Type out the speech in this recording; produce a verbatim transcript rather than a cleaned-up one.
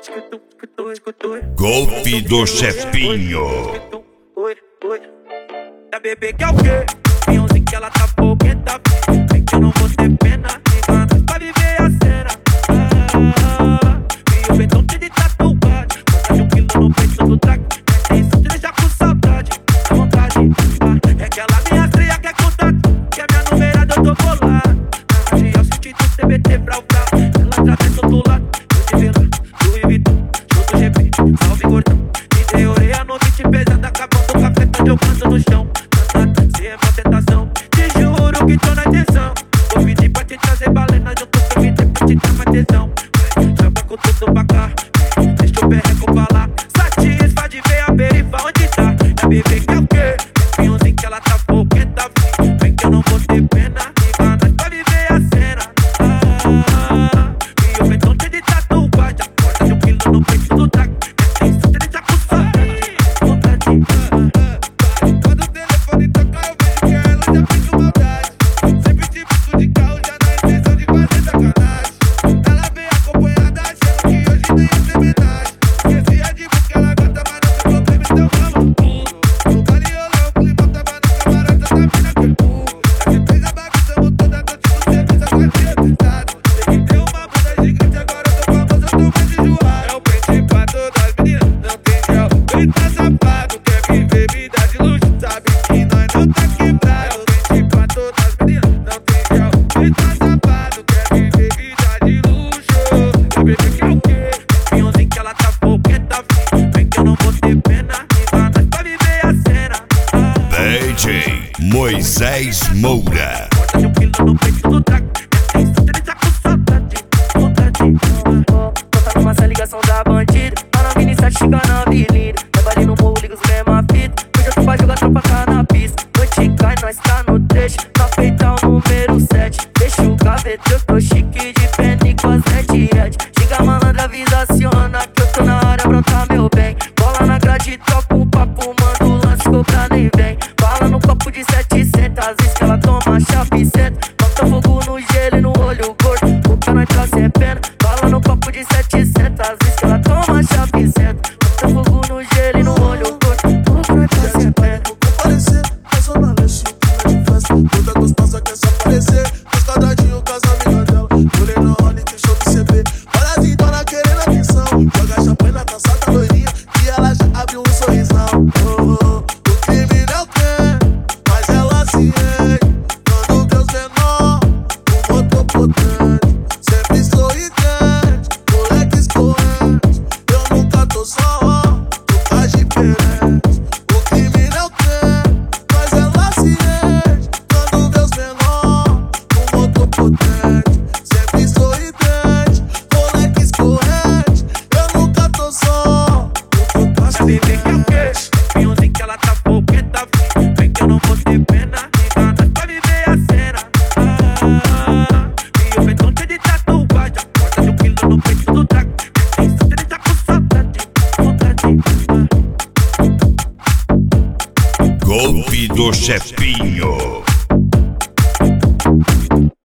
Golpe do chefinho. Da bebê que é o quê? Pinhãozinho que ela tá fogueta. Vem que eu não vou ter pena. Liga pra viver a cena. Ah, e o Betão cheio de tatuagem. Bota de um quilo no peito do trago. Tem isso, te deixa com saudade. À vontade. Ah, é aquela minha estreia que é contato. Que é minha numerada, eu tô bolado. Hoje eu senti do T B T pra o carro. Ela atravessou do lado. Eu te vi lá, Louis Vuitton. Junto G P, salve gordão. Me dei orelha no beat pesado. Acabando o café, tá jogando no chão. Se é uma tentação, te juro que tô na intenção. Vou pedir pra te trazer balena junto com o vídeo pra te dar mais tesão. Joga com tudo pra cá, deixa o perreco pra lá. Satisfa de ver a perifa onde tá. É bebê que é o quê? Pinhãozinho que ela tá fogueta. Vem que eu não vou ter pena. Liga nós pra viver a cena. Ah, e o Betão cheio de tatuagem. Corta de um quilo no peito do trago. É isso, te deixa com saudade. Vontade. D J Moisés Moura. Corta de um quilo no peito do trago. É isso, te deixa com saudade. Vontade. Tô numa ligação da bandida. Tá na vinte e sete, chega na avenida. Leva ali no morro, liga os mesma fita. Hoje eu tô pra jogar tropa cá na pista. Noite cai, nós tá no trecho. Na feita o número sete. Deixa o gaveta, eu tô chique de pena e com as sete red. Chega malandra, avisa, aciona que eu tô na área, brota meu bem. Bola na grade, troca o papo, manda o lance, cobra nem vem. Bala no copo de setecentos, às vezes que ela toma chave senta. Bota fogo no gelo e no olho gordo, o cara nós é pena. Bala no copo de setecentos, às vezes que ela toma chave senta. Bota fogo no gelo e no olho gordo, o cara nós é pena. Aparecer, faz uma lanche, de festa. Toda gostosa quer se aparecer. Os quadradinhos com as amigas dela. Olhei na hora e deixou de C B. Olha as idona querendo atenção. Joga champanhe na calçada loirinha e ela já abriu um sorrisão. Oh, oh. O crime não quer, mas ela se ergue. Quando Deus menor, um motor potente. Sempre sorridente, moleque escorrente. Eu nunca tô só, tô faz diferente. O crime não quer, mas ela se ergue. Quando Deus menor, um motor potente. Sempre sorridente, moleque escorrente. Eu nunca tô só, tô faz Da bebê que é o quê? Pinhãozinho que ela tá fogueta. Vem que eu não vou ter pena. Liga nós pra viver a cena. Ah, e o Betão cheio de tatuagem. Corta de um quilo no peito do trago. É isso, te deixa com saudade. Vontade. Golpe do chefinho.